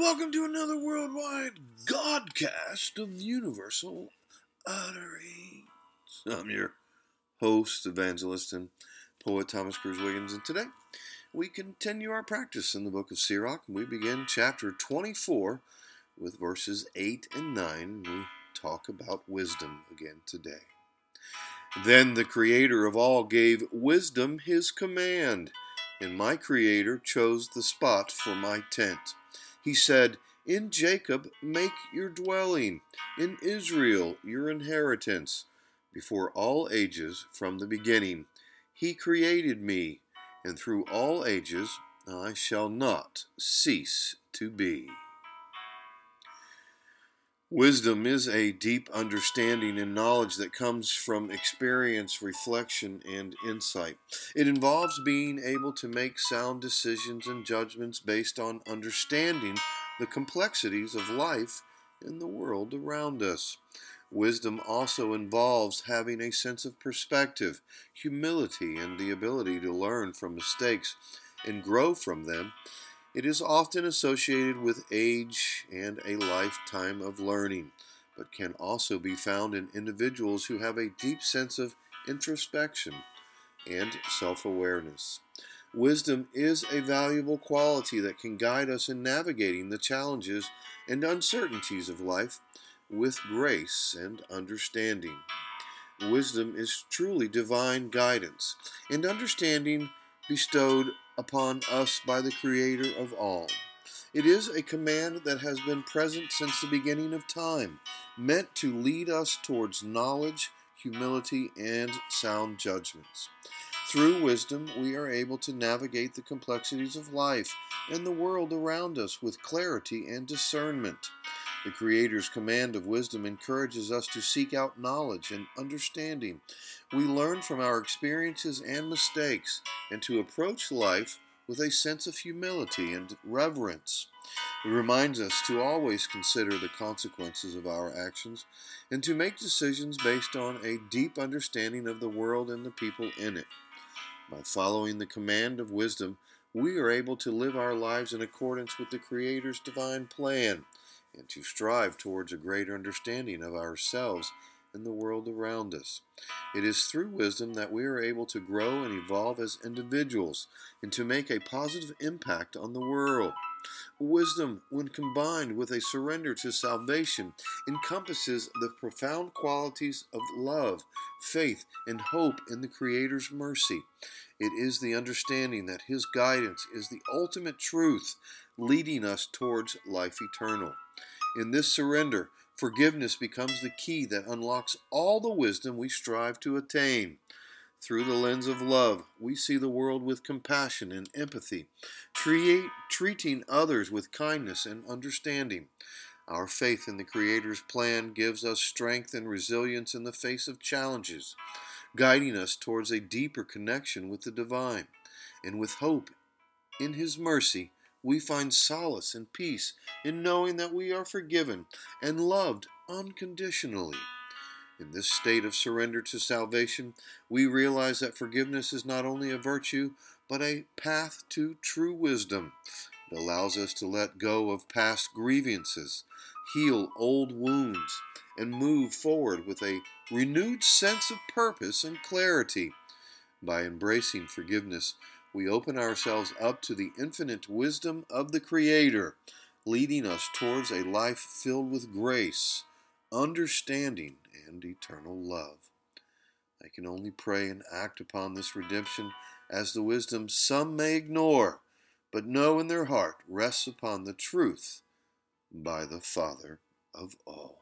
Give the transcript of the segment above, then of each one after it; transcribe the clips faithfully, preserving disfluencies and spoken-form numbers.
welcome to another worldwide Godcast of Universal Utterings. I'm your host, evangelist, and poet Thomas Cruz Wiggins, and today we continue our practice in the book of Sirach, and we begin chapter twenty-four with verses eight and nine. We talk about wisdom again today. Then the Creator of all gave wisdom his command, and my Creator chose the spot for my tent. He said, "In Jacob make your dwelling, in Israel your inheritance. Before all ages, from the beginning, he created me, and through all ages I shall not cease to be." Wisdom is a deep understanding and knowledge that comes from experience, reflection, and insight. It involves being able to make sound decisions and judgments based on understanding the complexities of life and the world around us. Wisdom also involves having a sense of perspective, humility, and the ability to learn from mistakes and grow from them. It is often associated with age and a lifetime of learning, but can also be found in individuals who have a deep sense of introspection and self-awareness. Wisdom is a valuable quality that can guide us in navigating the challenges and uncertainties of life with grace and understanding. Wisdom is truly divine guidance and understanding bestowed upon us by the Creator of all. It is a command that has been present since the beginning of time, meant to lead us towards knowledge, humility, and sound judgments. Through wisdom, we are able to navigate the complexities of life and the world around us with clarity and discernment. The Creator's command of wisdom encourages us to seek out knowledge and understanding. We learn from our experiences and mistakes, and to approach life with a sense of humility and reverence. It reminds us to always consider the consequences of our actions and to make decisions based on a deep understanding of the world and the people in it. By following the command of wisdom, we are able to live our lives in accordance with the Creator's divine plan and to strive towards a greater understanding of ourselves and the world around us. It is through wisdom that we are able to grow and evolve as individuals and to make a positive impact on the world. Wisdom, when combined with a surrender to salvation, encompasses the profound qualities of love, faith, and hope in the Creator's mercy. It is the understanding that His guidance is the ultimate truth, leading us towards life eternal. In this surrender, forgiveness becomes the key that unlocks all the wisdom we strive to attain. Through the lens of love, we see the world with compassion and empathy, treat, treating others with kindness and understanding. Our faith in the Creator's plan gives us strength and resilience in the face of challenges, guiding us towards a deeper connection with the divine. And with hope in His mercy, we find solace and peace in knowing that we are forgiven and loved unconditionally. In this state of surrender to salvation, we realize that forgiveness is not only a virtue, but a path to true wisdom. It allows us to let go of past grievances, heal old wounds, and move forward with a renewed sense of purpose and clarity. By embracing forgiveness, we open ourselves up to the infinite wisdom of the Creator, leading us towards a life filled with grace, understanding, and eternal love. I can only pray and act upon this redemption as the wisdom some may ignore, but know in their heart rests upon the truth by the Father of all.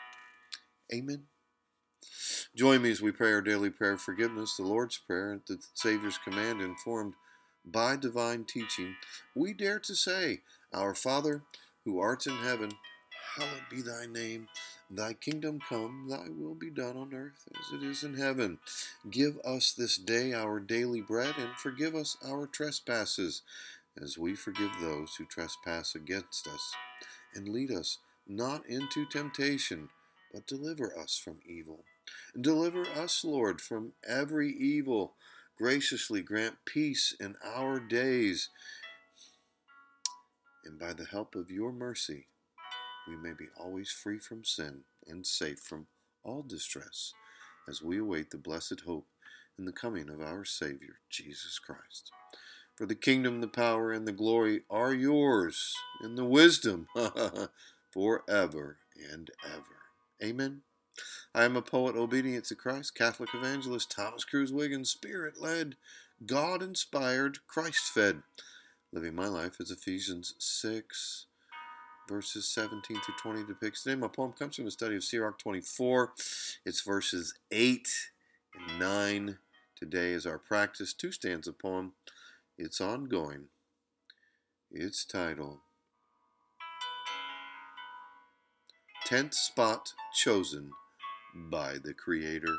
Amen. Join me as we pray our daily prayer of forgiveness, the Lord's Prayer, the Savior's command, informed by divine teaching. We dare to say, Our Father, who art in heaven, hallowed be thy name. Thy kingdom come, thy will be done on earth as it is in heaven. Give us this day our daily bread, and forgive us our trespasses, as we forgive those who trespass against us. And lead us not into temptation, but deliver us from evil. Deliver us, Lord, from every evil. Graciously grant peace in our days, and by the help of your mercy, we may be always free from sin and safe from all distress as we await the blessed hope and the coming of our Savior, Jesus Christ. For the kingdom, the power, and the glory are yours, and the wisdom forever and ever. Amen. I am a poet obedient to Christ, Catholic evangelist Thomas Cruz Wiggins, Spirit-led, God-inspired, Christ-fed, living my life as Ephesians six, verses seventeen through twenty depicts. Today my poem comes from the study of Sirach twenty-four. It's verses eight and nine. Today is our practice two-stanza poem. It's ongoing. Its title, Tenth Spot Chosen by the Creator.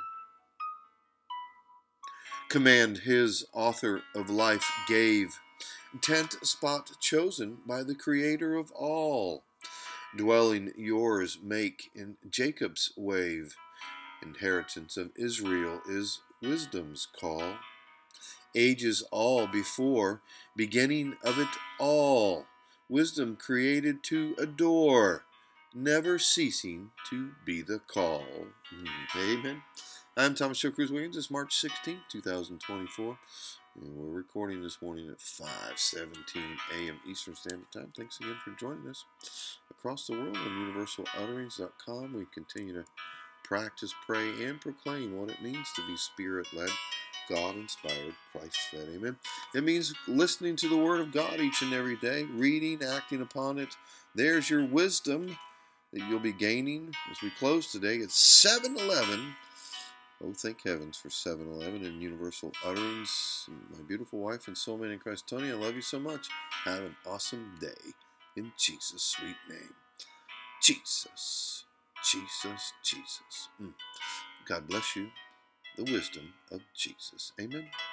Command his author of life gave, tenth spot chosen by the Creator of all. Dwelling yours make in Jacob's wave. Inheritance of Israel is wisdom's call. Ages all before, beginning of it all. Wisdom created to adore, never ceasing to be the call. Amen. I'm Thomas Joe Cruz Wiggins. It's March sixteenth, twenty twenty-four. And we're recording this morning at five seventeen a.m. Eastern Standard Time. Thanks again for joining us across the world on universal utterings dot com. We continue to practice, pray, and proclaim what it means to be Spirit-led, God-inspired, Christ-fed. Amen. It means listening to the Word of God each and every day, reading, acting upon it. There's your wisdom that you'll be gaining as we close today. It's seven eleven. Oh, thank heavens for seven eleven and Universal Utterings. My beautiful wife and soulmate in Christ, Tony, I love you so much. Have an awesome day in Jesus' sweet name. Jesus, Jesus, Jesus. Mm. God bless you. The wisdom of Jesus. Amen.